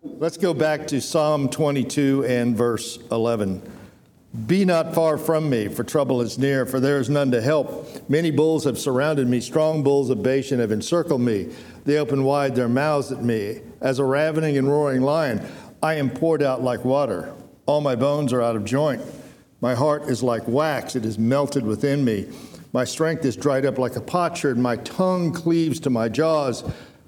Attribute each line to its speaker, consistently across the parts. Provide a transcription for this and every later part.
Speaker 1: Let's go back to Psalm 22 and verse 11. Be not far from me, for trouble is near, for there is none to help. Many bulls have surrounded me, strong bulls of Bashan have encircled me. They open wide their mouths at me. As a ravening and roaring lion, I am poured out like water. All my bones are out of joint. My heart is like wax, it is melted within me. My strength is dried up like a potsherd, my tongue cleaves to my jaws.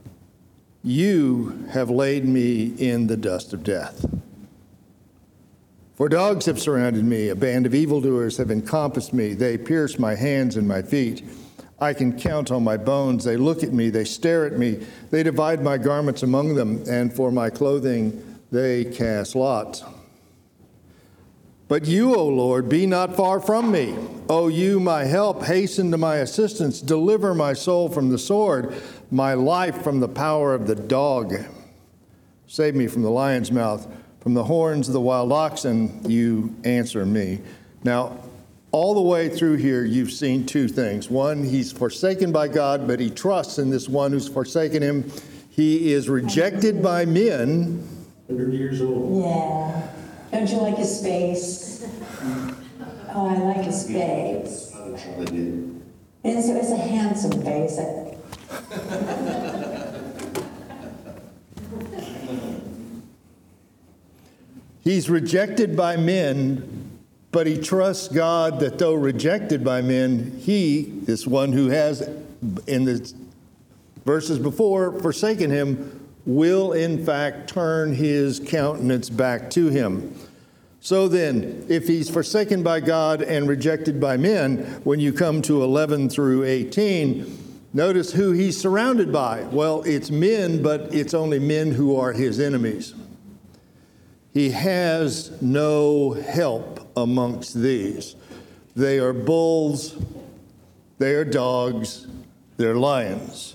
Speaker 1: You have laid me in the dust of death. For dogs have surrounded me, a band of evildoers have encompassed me. They pierce my hands and my feet. I can count on my bones. They look at me, they stare at me. They divide my garments among them, and for my clothing they cast lots. But you, O Lord, be not far from me. O you, my help, hasten to my assistance. Deliver my soul from the sword, my life from the power of the dog. Save me from the lion's mouth, from the horns of the wild oxen, you answer me. Now, all the way through here, you've seen two things. One, he's forsaken by God, but he trusts in this one who's forsaken him. He is rejected by men.
Speaker 2: 100 years old.
Speaker 3: Yeah. Don't you like his face? Oh, I like his face. It's a handsome face.
Speaker 1: He's rejected by men, but he trusts God that though rejected by men, he, this one who has, in the verses before, forsaken him, will in fact turn his countenance back to him. So then, if he's forsaken by God and rejected by men, when you come to 11 through 18, notice who he's surrounded by. Well, it's men, but it's only men who are his enemies. He has no help amongst these. They are bulls, they are dogs, they're lions.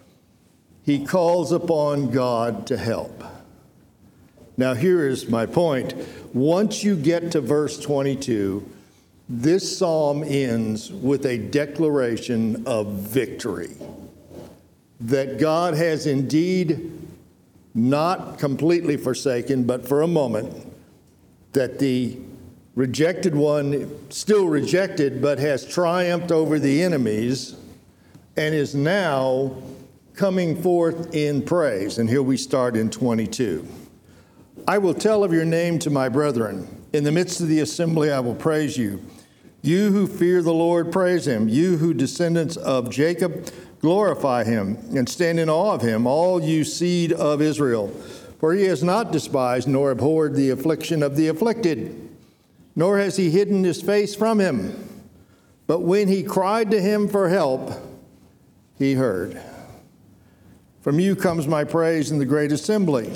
Speaker 1: He calls upon God to help. Now, here is my point. Once you get to verse 22, this psalm ends with a declaration of victory. That God has indeed not completely forsaken, but for a moment, that the rejected one, still rejected, but has triumphed over the enemies and is now coming forth in praise. And here we start in 22. I will tell of your name to my brethren. In the midst of the assembly, I will praise you. You who fear the Lord, praise him. You who descendants of Jacob, glorify him and stand in awe of him, all you seed of Israel. For he has not despised nor abhorred the affliction of the afflicted, nor has he hidden his face from him. But when he cried to him for help, he heard. From you comes my praise in the great assembly.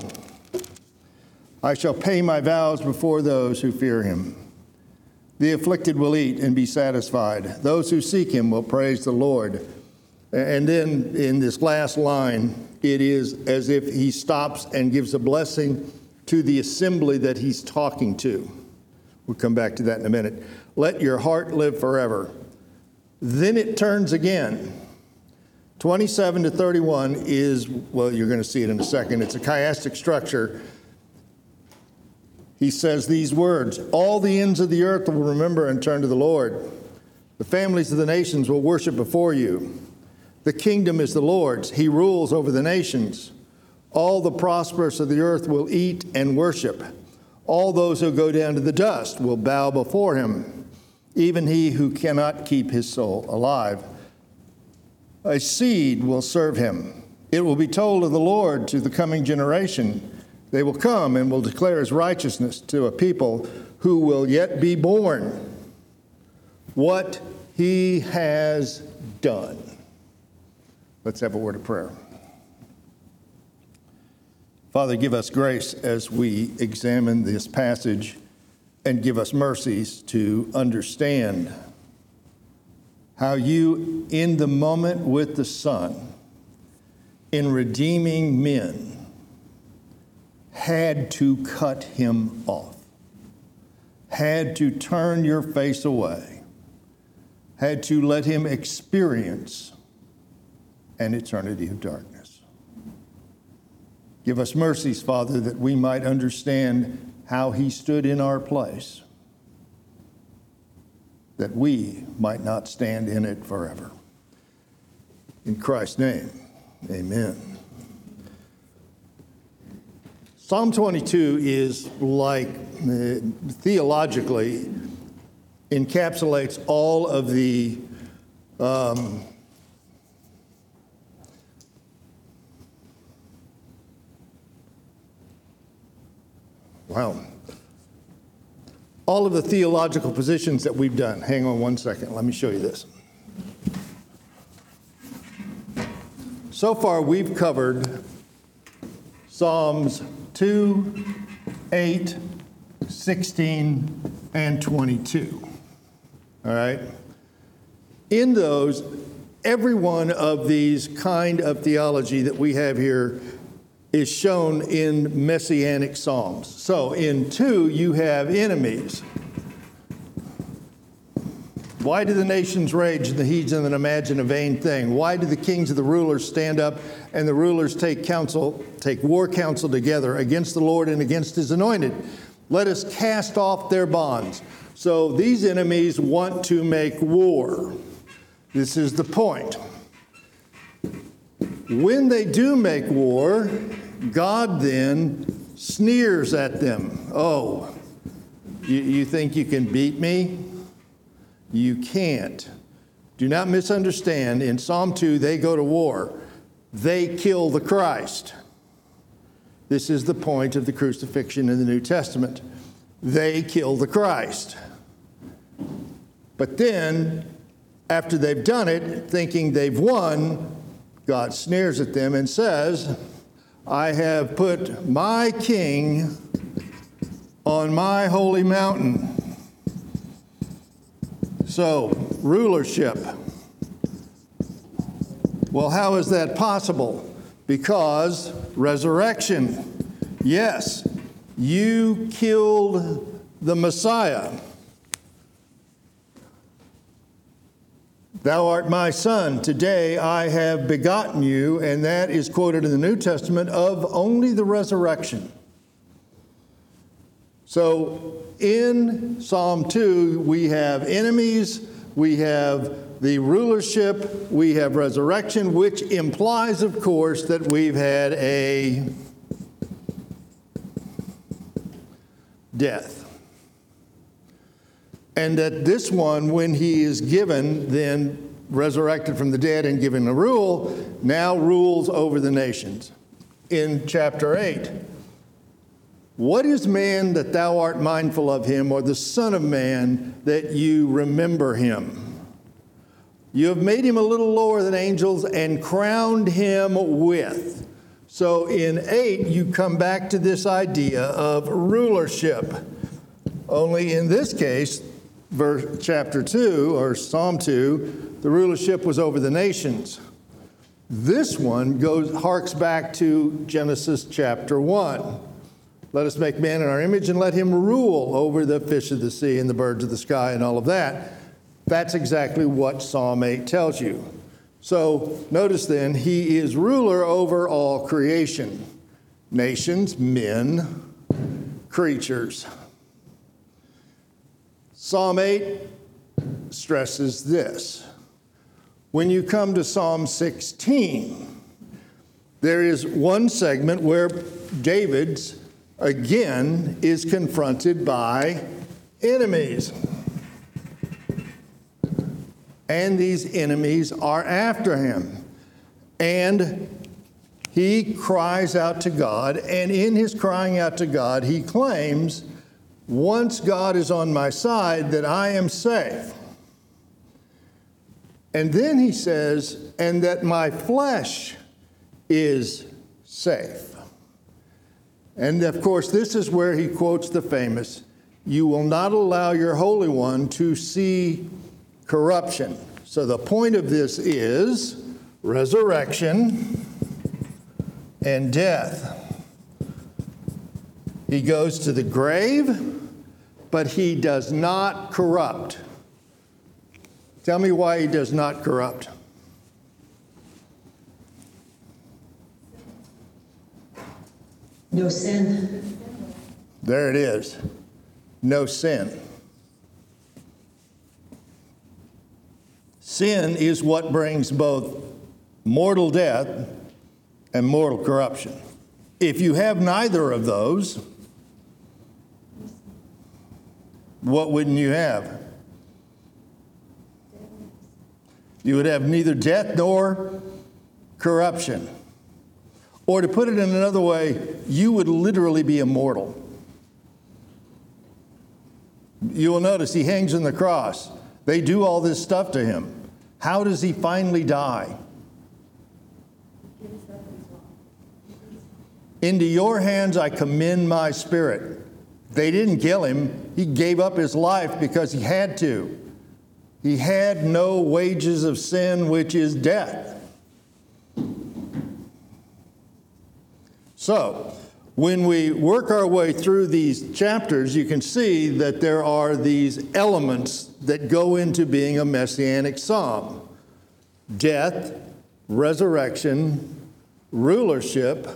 Speaker 1: I shall pay my vows before those who fear him. The afflicted will eat and be satisfied. Those who seek him will praise the Lord. And then in this last line, it is as if he stops and gives a blessing to the assembly that he's talking to. We'll come back to that in a minute. Let your heart live forever. Then it turns again. 27 to 31 is, well, you're going to see it in a second. It's a chiastic structure. He says these words, all the ends of the earth will remember and turn to the Lord. The families of the nations will worship before you. The kingdom is the Lord's. He rules over the nations. All the prosperous of the earth will eat and worship. All those who go down to the dust will bow before him, even he who cannot keep his soul alive. A seed will serve him. It will be told of the Lord to the coming generation. They will come and will declare his righteousness to a people who will yet be born. What he has done. Let's have a word of prayer. Father, give us grace as we examine this passage and give us mercies to understand how you, in the moment with the Son, in redeeming men, had to cut him off, had to turn your face away, had to let him experience an eternity of darkness. Give us mercies, Father, that we might understand how he stood in our place, that we might not stand in it forever. In Christ's name, amen. Psalm 22 is like, theologically, encapsulates all of the all of the theological positions that we've done. Hang on one second. Let me show you this. So far, we've covered Psalms 2, 8, 16, and 22. All right? In those, every one of these kind of theology that we have here is shown in messianic psalms. So in 2, you have enemies. Why do the nations rage and the heathen imagine a vain thing? Why do the kings of the rulers stand up and the rulers take war counsel together against the Lord and against his anointed? Let us cast off their bonds. So these enemies want to make war. This is the point. When they do make war, God then sneers at them. Oh, you think you can beat me? You can't. Do not misunderstand. In Psalm 2, they go to war. They kill the Christ. This is the point of the crucifixion in the New Testament. They kill the Christ. But then, after they've done it, thinking they've won, God sneers at them and says, I have put my king on my holy mountain. So, rulership. Well, how is that possible? Because resurrection. Yes, you killed the Messiah. Thou art my son, today I have begotten you, and that is quoted in the New Testament of only the resurrection. So in Psalm 2, we have enemies, we have the rulership, we have resurrection, which implies, of course, that we've had a death. And that this one, when he is given, then resurrected from the dead and given a rule, now rules over the nations. In chapter 8, what is man that thou art mindful of him, or the son of man that you remember him? You have made him a little lower than angels and crowned him with. So in 8, you come back to this idea of rulership. Only in this case, chapter 2, or Psalm 2, the rulership was over the nations. This one harks back to Genesis chapter 1. Let us make man in our image and let him rule over the fish of the sea and the birds of the sky and all of that. That's exactly what Psalm 8 tells you. So notice then, he is ruler over all creation. Nations, men, creatures. Psalm 8 stresses this. When you come to Psalm 16, there is one segment where David's again is confronted by enemies. And these enemies are after him. And he cries out to God, and in his crying out to God, he claims, once God is on my side, that I am safe. And then he says, and that my flesh is safe. And of course, this is where he quotes the famous, you will not allow your Holy One to see corruption. So the point of this is resurrection and death. He goes to the grave, but he does not corrupt. Tell me why he does not corrupt.
Speaker 3: No sin.
Speaker 1: There it is. No sin. Sin is what brings both mortal death and mortal corruption. If you have neither of those, what wouldn't you have? You would have neither death nor corruption. Or to put it in another way, you would literally be immortal. You will notice he hangs on the cross. They do all this stuff to him. How does he finally die? Into your hands I commend my spirit. They didn't kill him. He gave up his life because he had to. He had no wages of sin, which is death. So, when we work our way through these chapters, you can see that there are these elements that go into being a messianic psalm: death, resurrection, rulership.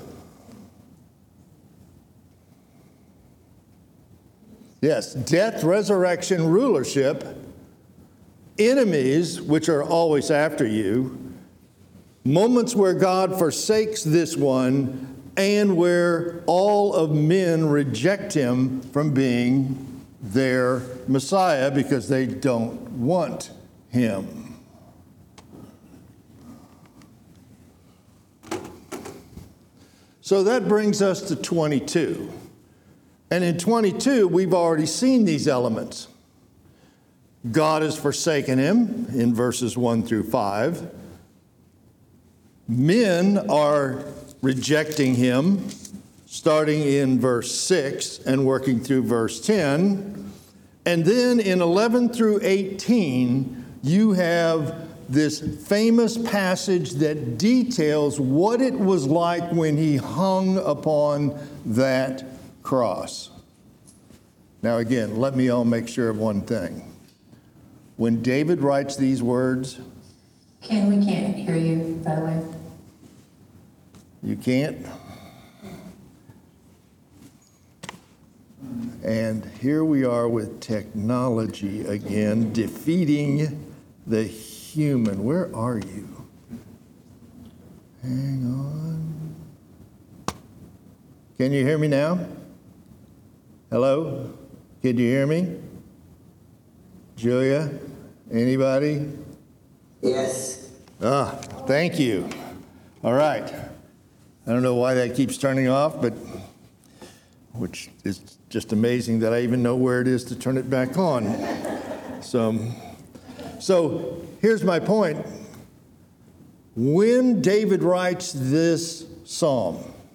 Speaker 1: Yes, death, resurrection, rulership, enemies, which are always after you, moments where God forsakes this one, and where all of men reject him from being their Messiah because they don't want him. So that brings us to 22. And in 22, we've already seen these elements. God has forsaken him in verses 1 through 5. Men are rejecting him, starting in verse 6 and working through verse 10. And then in 11 through 18, you have this famous passage that details what it was like when he hung upon that cross. Now again, let me all make sure of one thing. When David writes these words...
Speaker 3: Ken, we can't hear you, by the way.
Speaker 1: You can't? And here we are with technology again, defeating the human. Where are you? Hang on. Can you hear me now? Hello? Can you hear me? Julia? Anybody?
Speaker 2: Yes.
Speaker 1: Thank you. All right. I don't know why that keeps turning off, but which is just amazing that I even know where it is to turn it back on. So here's my point. When David writes this psalm,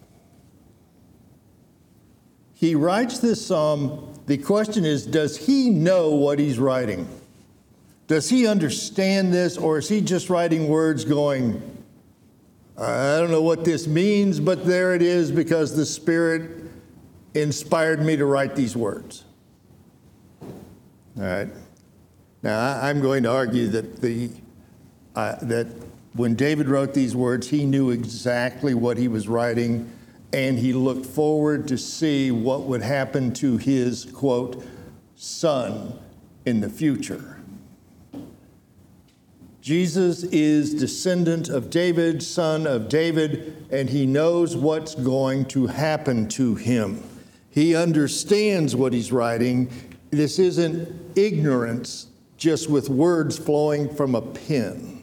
Speaker 1: he writes this psalm. The question is, does he know what he's writing? Does he understand this, or is he just writing words going, I don't know what this means, but there it is because the Spirit inspired me to write these words? All right. Now, I'm going to argue that that when David wrote these words, he knew exactly what he was writing, and he looked forward to see what would happen to his, quote, son in the future. Jesus is descendant of David, son of David, and he knows what's going to happen to him. He understands what he's writing. This isn't ignorance just with words flowing from a pen.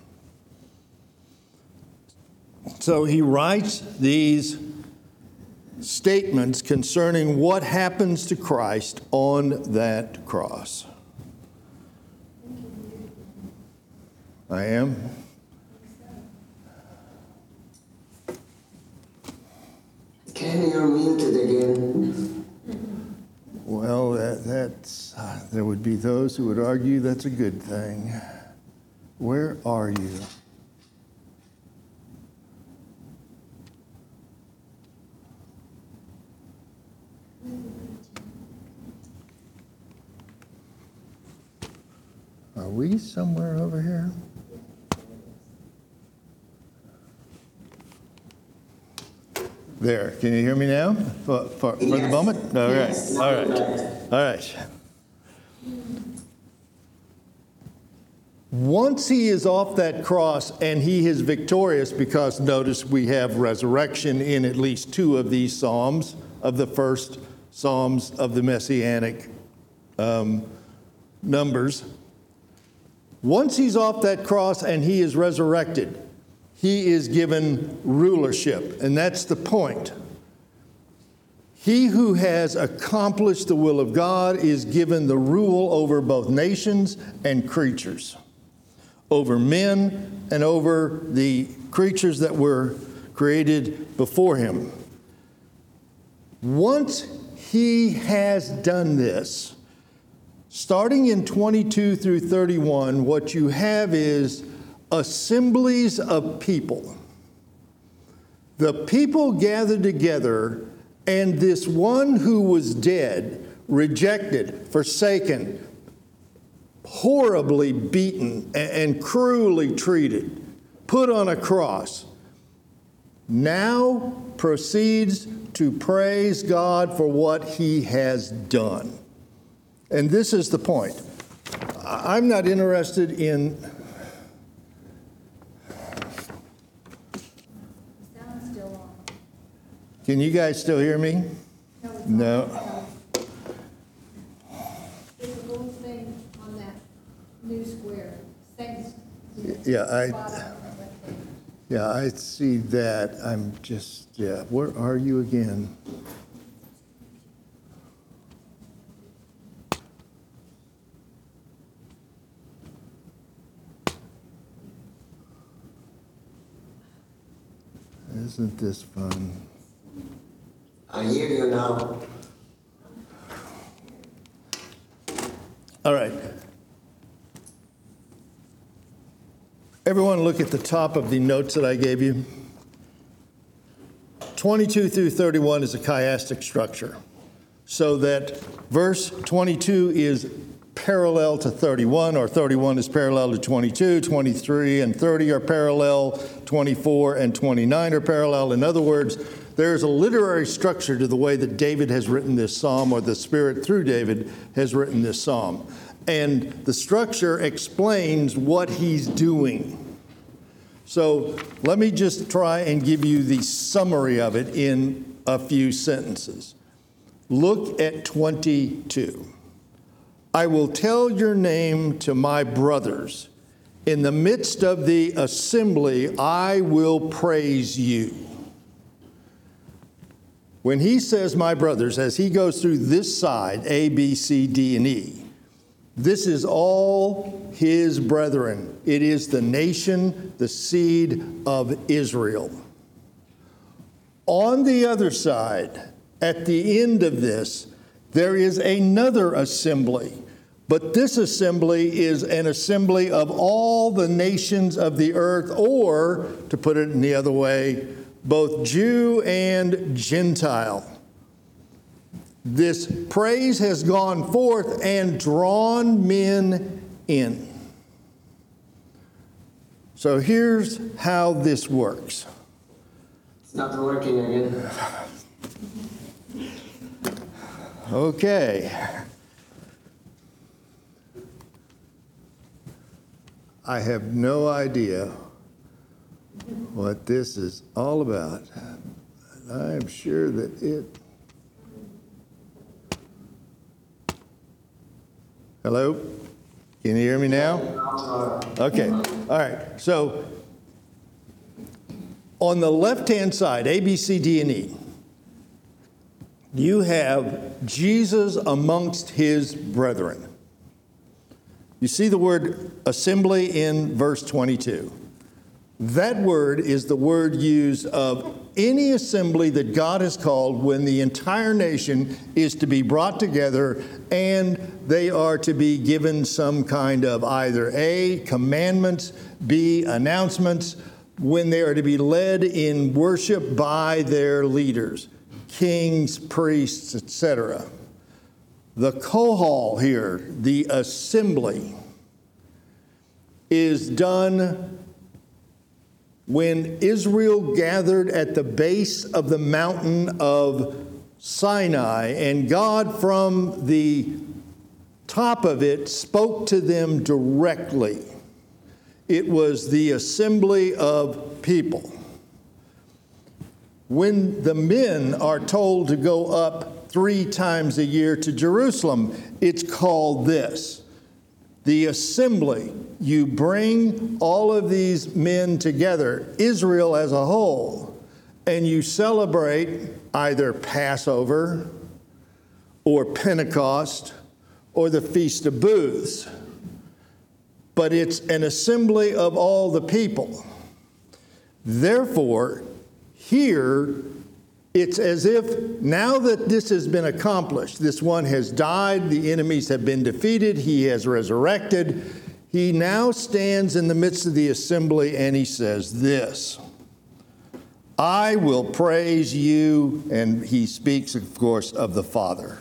Speaker 1: So he writes these statements concerning what happens to Christ on that cross. I am.
Speaker 2: Can you mute it again?
Speaker 1: Well, that's there would be those who would argue that's a good thing. Where are you? Are we somewhere over here? There. Can you hear me now for the
Speaker 2: Yes.
Speaker 1: moment? All right.
Speaker 2: Yes.
Speaker 1: All right. All right. Once he is off that cross and he is victorious, because notice we have resurrection in at least two of these psalms, of the first psalms of the Messianic numbers. Once he's off that cross and he is resurrected, he is given rulership, and that's the point. He who has accomplished the will of God is given the rule over both nations and creatures, over men and over the creatures that were created before him. Once he has done this, starting in 22 through 31, what you have is assemblies of people. The people gathered together, and this one who was dead, rejected, forsaken, horribly beaten and cruelly treated, put on a cross, now proceeds to praise God for what he has done. And this is the point. I'm not interested in...
Speaker 4: Sound's still on.
Speaker 1: Can you guys still hear me? No.
Speaker 4: There's a little thing on that new square. Thanks.
Speaker 1: Yeah, I see that. I'm just, where are you again? Isn't this fun?
Speaker 2: I hear you now.
Speaker 1: All right. Everyone look at the top of the notes that I gave you. 22 through 31 is a chiastic structure, so that verse 22 is parallel to 31, or 31 is parallel to 22, 23 and 30 are parallel, 24 and 29 are parallel. In other words, there's a literary structure to the way that David has written this psalm, or the Spirit through David has written this psalm. And the structure explains what he's doing. So let me just try and give you the summary of it in a few sentences. Look at 22. I will tell your name to my brothers. In the midst of the assembly, I will praise you. When he says my brothers, as he goes through this side, A, B, C, D, and E, this is all his brethren. It is the nation, the seed of Israel. On the other side, at the end of this, there is another assembly. But this assembly is an assembly of all the nations of the earth, or, to put it in the other way, both Jew and Gentile. This praise has gone forth and drawn men in. So here's how this works.
Speaker 2: It's not working again.
Speaker 1: Okay. I have no idea what this is all about. I'm sure that it... Hello? Can you hear me now? Okay. All right. So on the left-hand side, A, B, C, D, and E, you have Jesus amongst his brethren. You see the word assembly in verse 22. That word is the word used of any assembly that God has called when the entire nation is to be brought together and they are to be given some kind of either A, commandments, B, announcements, when they are to be led in worship by their leaders, kings, priests, etc. The kohal here, the assembly, is done when Israel gathered at the base of the mountain of Sinai, and God from the top of it spoke to them directly. It was the assembly of people. When the men are told to go up 3 times a year to Jerusalem, it's called this: the assembly. You bring all of these men together, Israel as a whole, and you celebrate either Passover or Pentecost or the Feast of Booths. But it's an assembly of all the people. Therefore, here, it's as if now that this has been accomplished, this one has died, the enemies have been defeated, he has resurrected. He now stands in the midst of the assembly and he says this: I will praise you, and he speaks, of course, of the Father.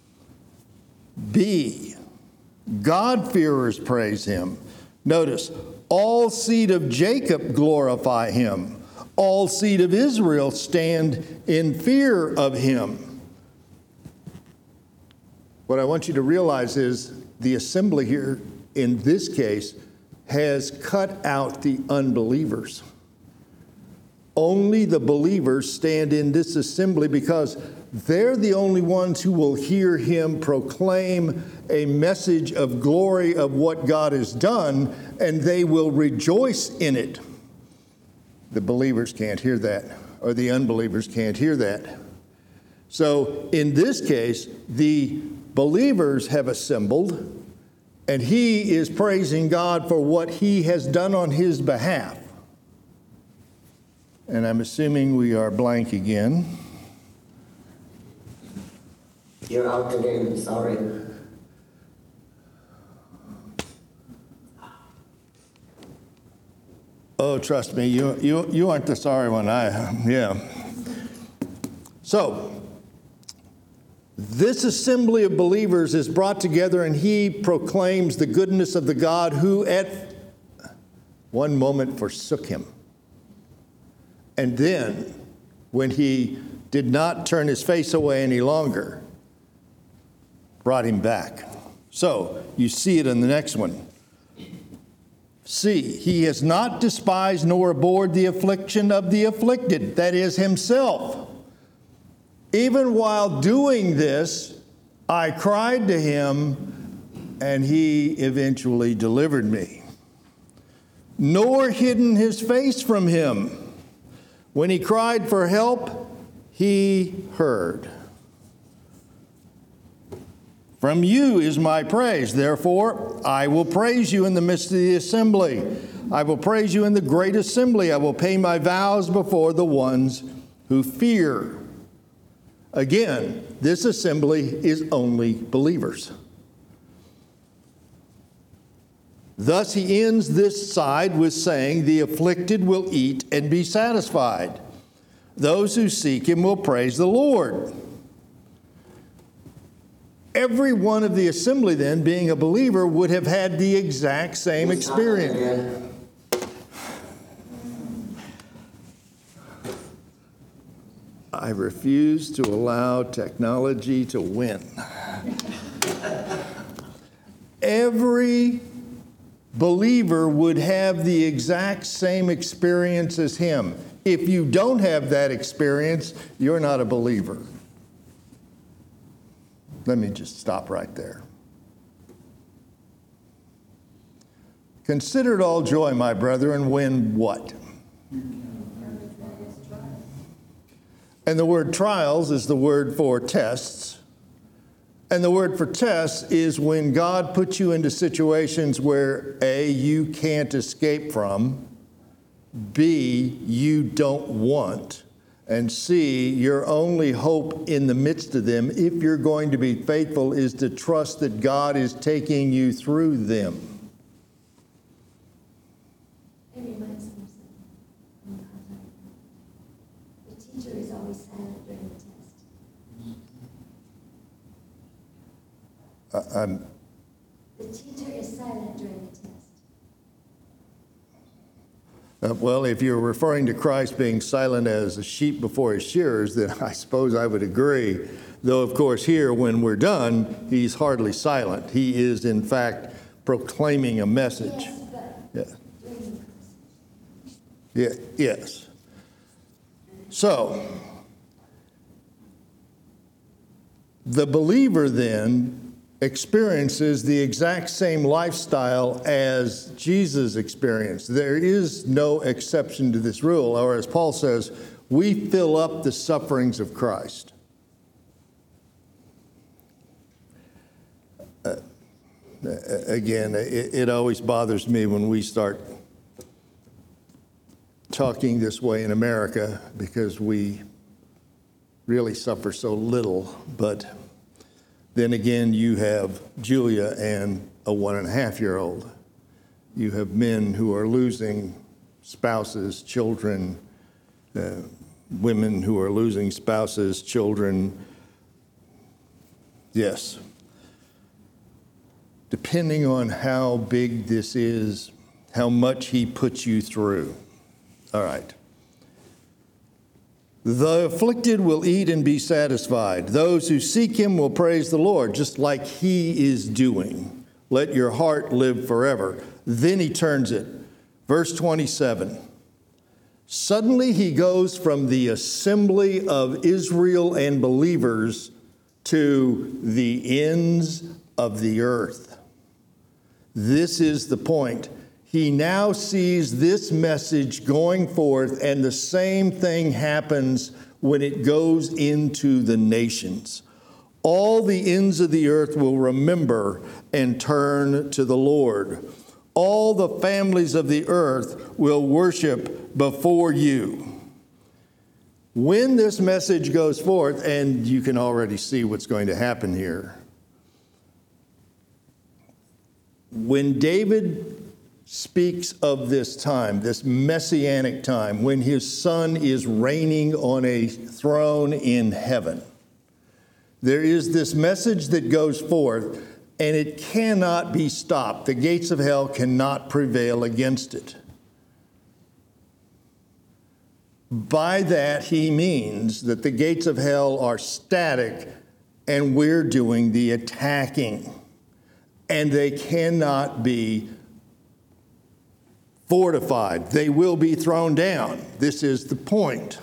Speaker 1: B, God-fearers praise him. Notice, all seed of Jacob glorify him. All seed of Israel stand in fear of him. What I want you to realize is the assembly here, in this case, has cut out the unbelievers. Only the believers stand in this assembly because they're the only ones who will hear him proclaim a message of glory of what God has done, and they will rejoice in it. The believers can't hear that, or the unbelievers can't hear that. So in this case, the believers have assembled, and he is praising God for what he has done on his behalf. And I'm assuming we are blank again.
Speaker 2: You're out again, sorry.
Speaker 1: Oh, trust me, you aren't the sorry one. Yeah. So, this assembly of believers is brought together, and he proclaims the goodness of the God who at one moment forsook him. And then, when he did not turn his face away any longer, brought him back. So, you see it in the next one. See, he has not despised nor abhorred the affliction of the afflicted, that is, himself. Even while doing this, I cried to him, and he eventually delivered me. Nor hidden his face from him. When he cried for help, he heard. From you is my praise. Therefore, I will praise you in the midst of the assembly. I will praise you in the great assembly. I will pay my vows before the ones who fear. Again, this assembly is only believers. Thus he ends this side with saying, the afflicted will eat and be satisfied. Those who seek him will praise the Lord. Every one of the assembly then, being a believer, would have had the exact same experience. I refuse to allow technology to win. Every believer would have the exact same experience as him. If you don't have that experience, you're not a believer. Let me just stop right there. Consider it all joy, my brethren, when what? And the word trials is the word for tests. And the word for tests is when God puts you into situations where A, you can't escape from, B, you don't want, and C, your only hope in the midst of them, if you're going to be faithful, is to trust that God is taking you through them.
Speaker 5: It reminds me of something. The teacher is always silent during the test. The teacher is silent during the test.
Speaker 1: Well, if you're referring to Christ being silent as a sheep before his shearers, then I suppose I would agree. Though, of course, here, when we're done, he's hardly silent. He is, in fact, proclaiming a message.
Speaker 5: Yes, but
Speaker 1: Yeah.
Speaker 5: during the conversation.
Speaker 1: Yeah, yes. So, the believer then experiences the exact same lifestyle as Jesus experienced. There is no exception to this rule, or as Paul says, we fill up the sufferings of Christ. Again, it always bothers me when we start talking this way in America because we really suffer so little. But then again, you have Julia and a 1.5-year-old. You have men who are losing spouses, children, women who are losing spouses, children. Yes. Depending on how big this is, how much he puts you through. All right. The afflicted will eat and be satisfied. Those who seek him will praise the Lord, just like he is doing. Let your heart live forever. Then he turns it. Verse 27. Suddenly he goes from the assembly of Israel and believers to the ends of the earth. This is the point. He now sees this message going forth, and the same thing happens when it goes into the nations. All the ends of the earth will remember and turn to the Lord. All the families of the earth will worship before you. When this message goes forth, and you can already see what's going to happen here. When David speaks of this time, this messianic time, when his son is reigning on a throne in heaven, there is this message that goes forth, and it cannot be stopped. The gates of hell cannot prevail against it. By that, he means that the gates of hell are static, and we're doing the attacking. And they cannot be fortified. They will be thrown down. This is the point.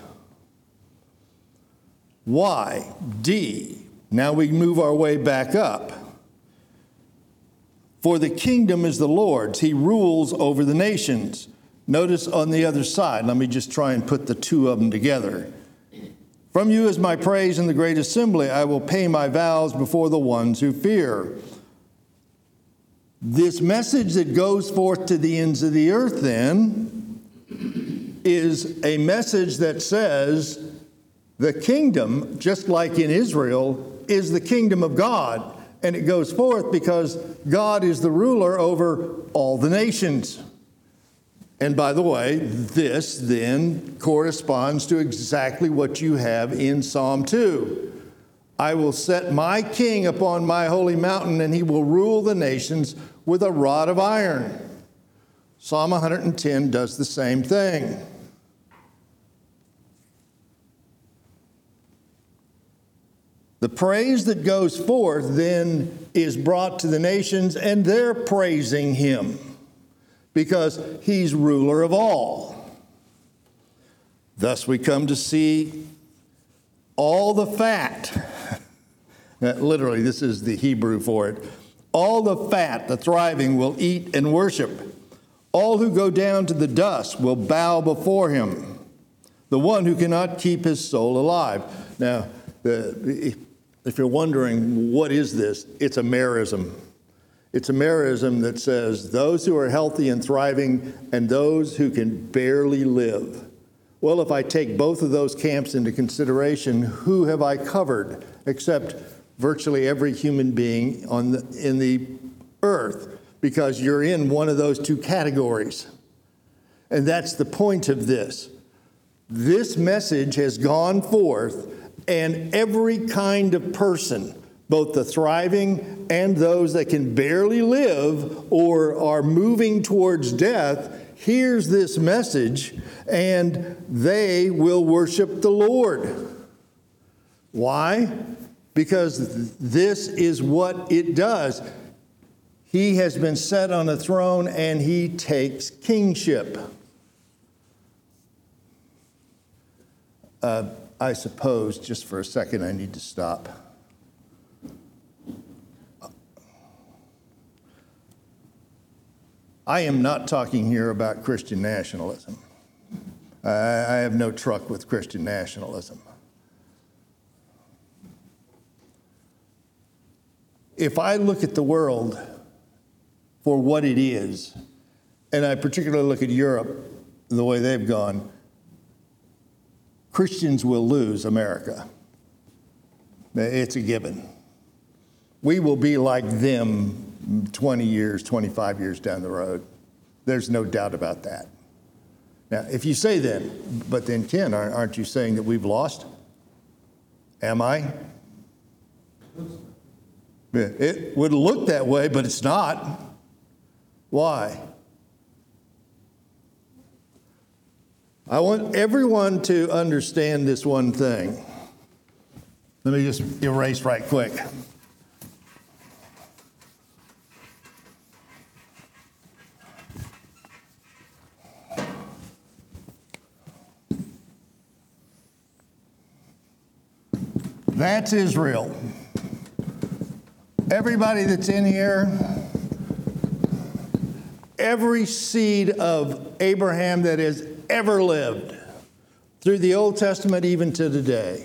Speaker 1: Why? D. Now we move our way back up. For the kingdom is the Lord's. He rules over the nations. Notice on the other side, let me just try and put the two of them together. From you is my praise in the great assembly. I will pay my vows before the ones who fear. This message that goes forth to the ends of the earth, then, is a message that says the kingdom, just like in Israel, is the kingdom of God. And it goes forth because God is the ruler over all the nations. And by the way, this then corresponds to exactly what you have in Psalm 2. I will set my king upon my holy mountain, and he will rule the nations with a rod of iron. Psalm 110 does the same thing. The praise that goes forth then is brought to the nations, and they're praising him because he's ruler of all. Thus we come to see all the fat. Literally, this is the Hebrew for it. All the fat, the thriving, will eat and worship. All who go down to the dust will bow before him, the one who cannot keep his soul alive. Now, if you're wondering, what is this? It's a merism. It's a merism that says those who are healthy and thriving and those who can barely live. Well, if I take both of those camps into consideration, who have I covered except virtually every human being in the earth? Because you're in one of those two categories. And that's the point of this. This message has gone forth, and every kind of person, both the thriving and those that can barely live or are moving towards death, hears this message and they will worship the Lord. Why? Because this is what it does. He has been set on a throne and he takes kingship. I suppose, just for a second, I need to stop. I am not talking here about Christian nationalism. I have no truck with Christian nationalism. If I look at the world for what it is, and I particularly look at Europe, the way they've gone, Christians will lose America. It's a given. We will be like them 20 years, 25 years down the road. There's no doubt about that. Now, if you say then, but then Ken, aren't you saying that we've lost? Am I? It would look that way, but it's not. Why? I want everyone to understand this one thing. Let me just erase right quick. That's Israel. Everybody that's in here, every seed of Abraham that has ever lived, through the Old Testament even to today.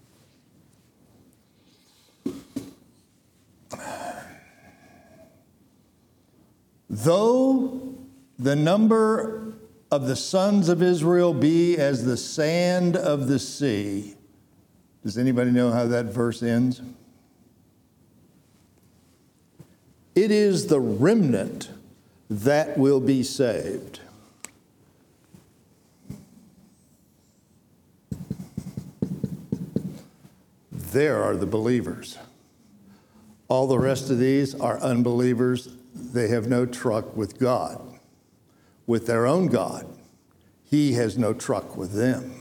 Speaker 1: Though the number of the sons of Israel be as the sand of the sea. Does anybody know how that verse ends? It is the remnant that will be saved. There are the believers. All the rest of these are unbelievers. They have no truck with God, with their own God. He has no truck with them.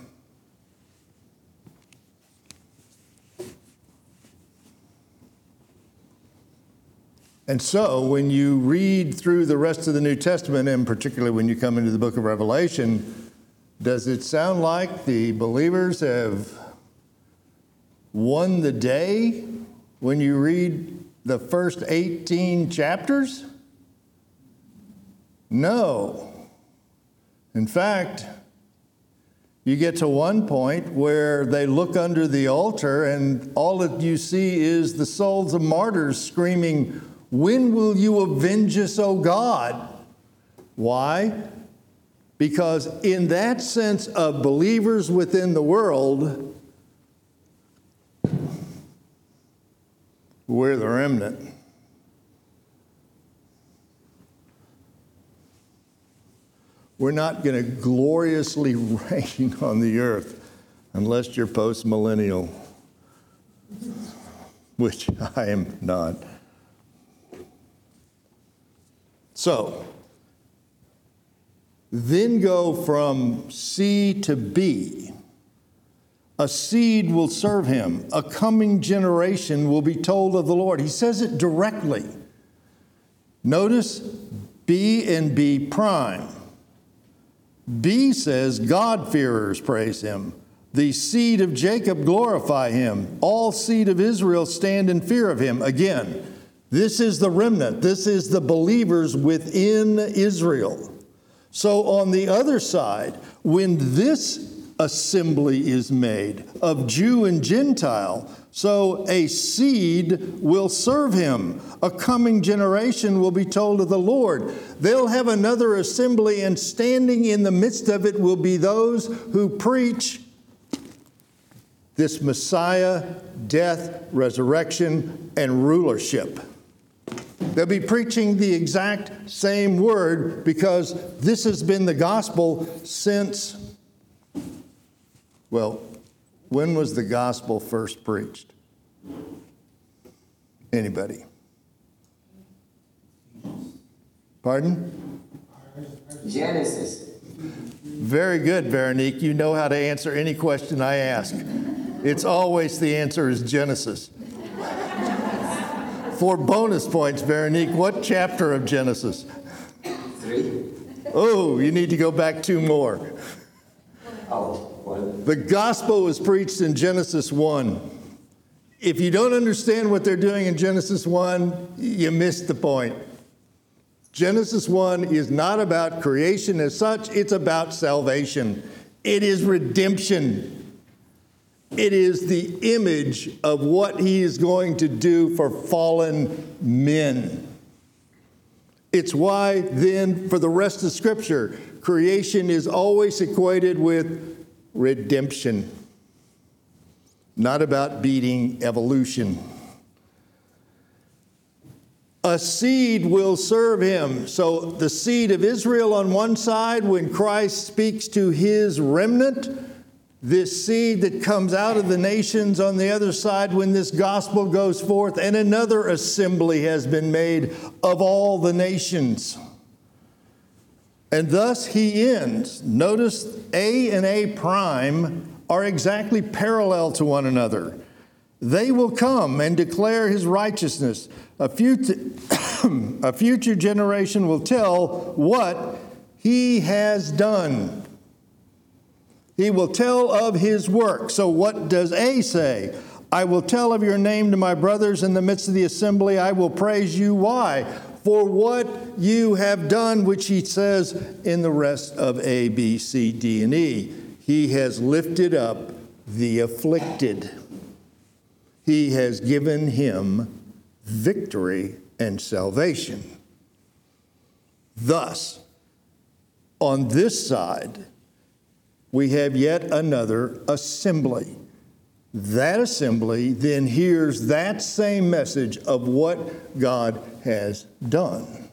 Speaker 1: And so when you read through the rest of the New Testament, and particularly when you come into the book of Revelation, does it sound like the believers have won the day when you read the first 18 chapters? No. In fact, you get to one point where they look under the altar and all that you see is the souls of martyrs screaming, "When will you avenge us, O God?" Why? Because in that sense of believers within the world, we're the remnant. We're not going to gloriously reign on the earth unless you're post-millennial, which I am not. So, then go from C to B. A seed will serve him. A coming generation will be told of the Lord. He says it directly. Notice B and B prime. B says, God-fearers praise him. The seed of Jacob glorify him. All seed of Israel stand in fear of him. Again, this is the remnant. This is the believers within Israel. So on the other side, when this assembly is made of Jew and Gentile, so a seed will serve him. A coming generation will be told of the Lord. They'll have another assembly, and standing in the midst of it will be those who preach this Messiah, death, resurrection, and rulership. They'll be preaching the exact same word because this has been the gospel since, well, when was the gospel first preached? Anybody? Pardon?
Speaker 2: Genesis.
Speaker 1: Very good, Veronique. You know how to answer any question I ask. It's always the answer is Genesis. For bonus points, Veronique, what chapter of Genesis?
Speaker 2: 3.
Speaker 1: Oh, you need to go back 2 more.
Speaker 2: Oh, well,
Speaker 1: The gospel was preached in Genesis 1. If you don't understand what they're doing in Genesis 1, you missed the point. Genesis 1 is not about creation as such, it's about salvation. It is redemption. It is the image of what he is going to do for fallen men. It's why then, for the rest of Scripture, creation is always equated with redemption, not about beating evolution. A seed will serve him. So the seed of Israel on one side, when Christ speaks to his remnant, this seed that comes out of the nations on the other side when this gospel goes forth, and another assembly has been made of all the nations. And thus he ends. Notice A and A prime are exactly parallel to one another. They will come and declare his righteousness. A future generation will tell what he has done. He will tell of his work. So what does A say? I will tell of your name to my brothers in the midst of the assembly. I will praise you. Why? For what you have done, which he says in the rest of A, B, C, D, and E. He has lifted up the afflicted. He has given him victory and salvation. Thus, on this side, we have yet another assembly. That assembly then hears that same message of what God has done.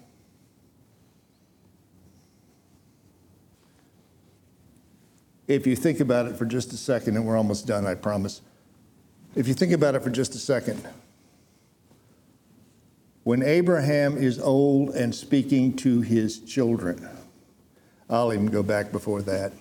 Speaker 1: If you think about it for just a second, and we're almost done, I promise. If you think about it for just a second, when Abraham is old and speaking to his children, I'll even go back before that.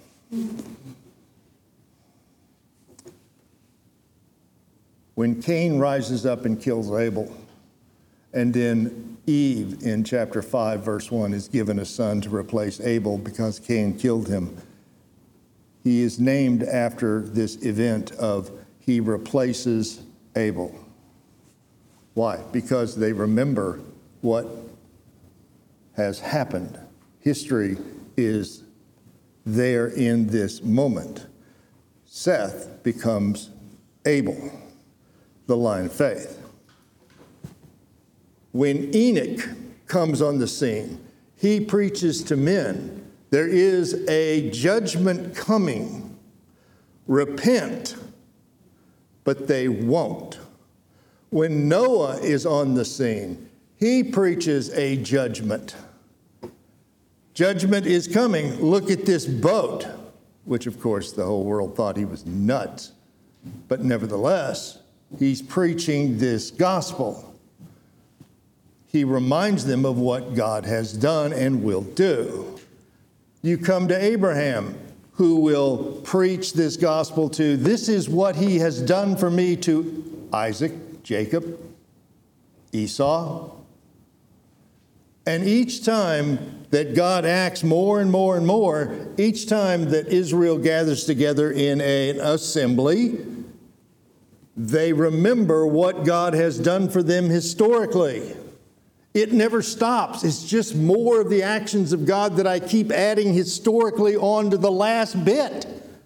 Speaker 1: When Cain rises up and kills Abel, and then Eve in chapter 5, verse 1 is given a son to replace Abel because Cain killed him. He is named after this event of he replaces Abel. Why? Because they remember what has happened. History is there in this moment. Seth becomes Abel, the line of faith. When Enoch comes on the scene, he preaches to men, there is a judgment coming. Repent, but they won't. When Noah is on the scene, he preaches a judgment. Judgment is coming. Look at this boat, which of course the whole world thought he was nuts. But nevertheless, he's preaching this gospel. He reminds them of what God has done and will do. You come to Abraham, who will preach this gospel to, this is what he has done for me, to Isaac, Jacob, Esau. And each time that God acts more and more and more, each time that Israel gathers together in an assembly, they remember what God has done for them historically. It never stops. It's just more of the actions of God that I keep adding historically on to the last bit.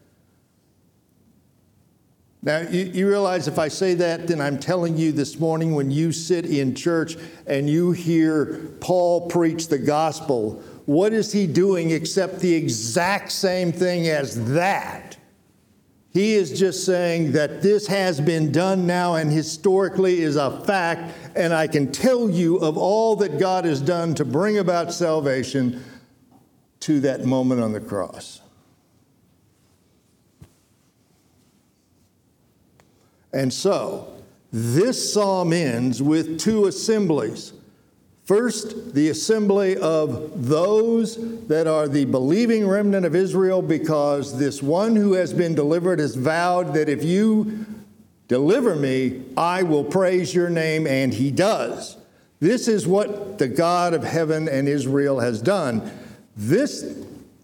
Speaker 1: Now, you realize if I say that, then I'm telling you this morning when you sit in church and you hear Paul preach the gospel, what is he doing except the exact same thing as that? He is just saying that this has been done now and historically is a fact, and I can tell you of all that God has done to bring about salvation to that moment on the cross. And so, this psalm ends with two assemblies. First, the assembly of those that are the believing remnant of Israel, because this one who has been delivered has vowed that if you deliver me, I will praise your name, and he does. This is what the God of heaven and Israel has done. This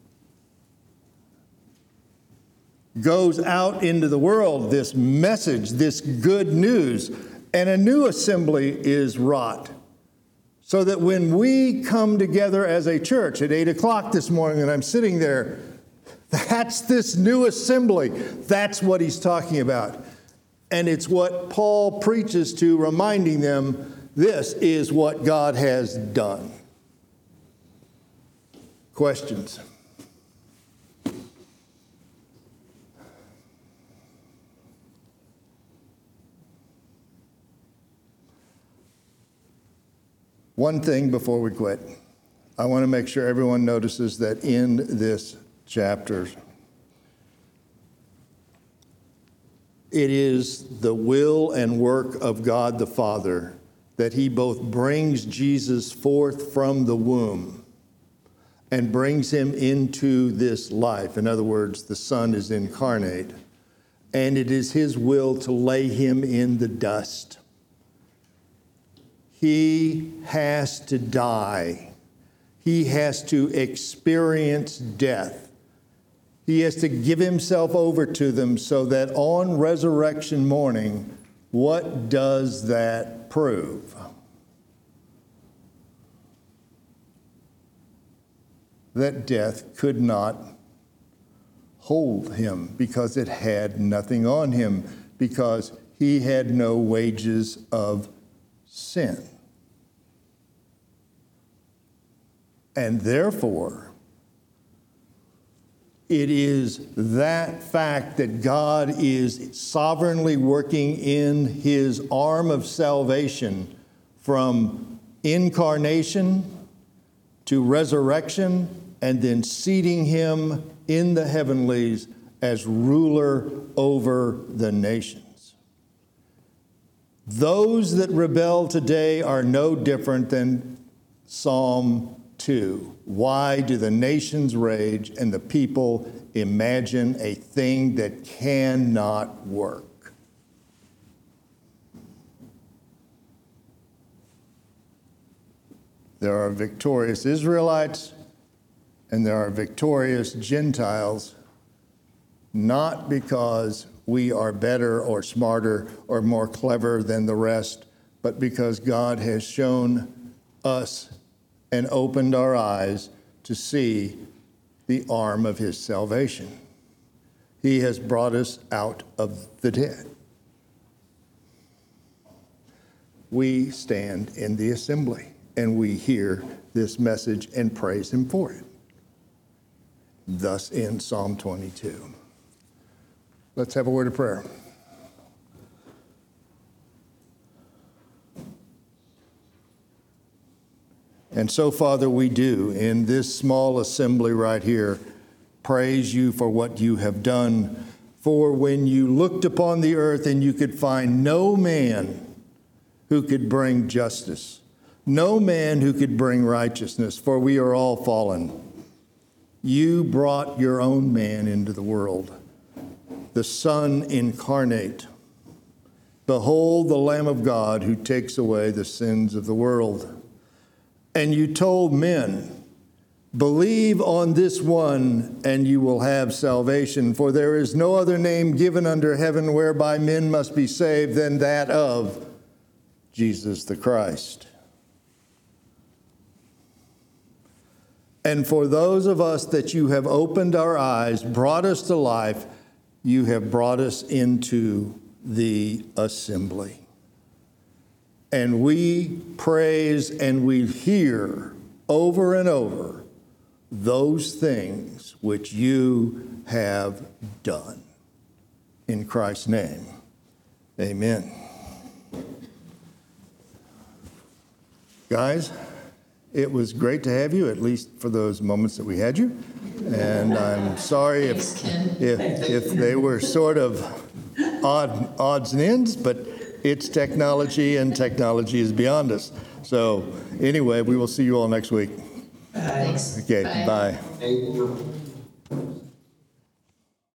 Speaker 1: goes out into the world, this message, this good news, and a new assembly is wrought. So that when we come together as a church at 8 o'clock this morning and I'm sitting there, that's this new assembly. That's what he's talking about. And it's what Paul preaches to, reminding them this is what God has done. Questions? One thing before we quit. I want to make sure everyone notices that in this chapter, it is the will and work of God the Father that he both brings Jesus forth from the womb and brings him into this life. In other words, the Son is incarnate, and it is his will to lay him in the dust. He has to die. He has to experience death. He has to give himself over to them so that on resurrection morning, what does that prove? That death could not hold him because it had nothing on him, because he had no wages of sin. And therefore, it is that fact that God is sovereignly working in his arm of salvation from incarnation to resurrection and then seating him in the heavenlies as ruler over the nations. Those that rebel today are no different than Psalm 2. Why do the nations rage and the people imagine a thing that cannot work? There are victorious Israelites and there are victorious Gentiles, not because we are better or smarter or more clever than the rest, but because God has shown us and opened our eyes to see the arm of his salvation. He has brought us out of the dead. We stand in the assembly and we hear this message and praise him for it. Thus ends Psalm 22. Let's have a word of prayer. And so, Father, we do, in this small assembly right here, praise you for what you have done. For when you looked upon the earth and you could find no man who could bring justice, no man who could bring righteousness, for we are all fallen. You brought your own man into the world, the Son incarnate. Behold the Lamb of God who takes away the sins of the world. And you told men, believe on this one and you will have salvation, for there is no other name given under heaven whereby men must be saved than that of Jesus the Christ. And for those of us that you have opened our eyes, brought us to life, you have brought us into the assembly. And we praise and we hear over and over those things which you have done. In Christ's name, amen. Guys, it was great to have you, at least for those moments that we had you. And I'm sorry if they were sort of odds and ends, but it's technology, and technology is beyond us. So anyway, we will see you all next week.
Speaker 6: Thanks.
Speaker 1: Okay, bye.
Speaker 2: Thank you.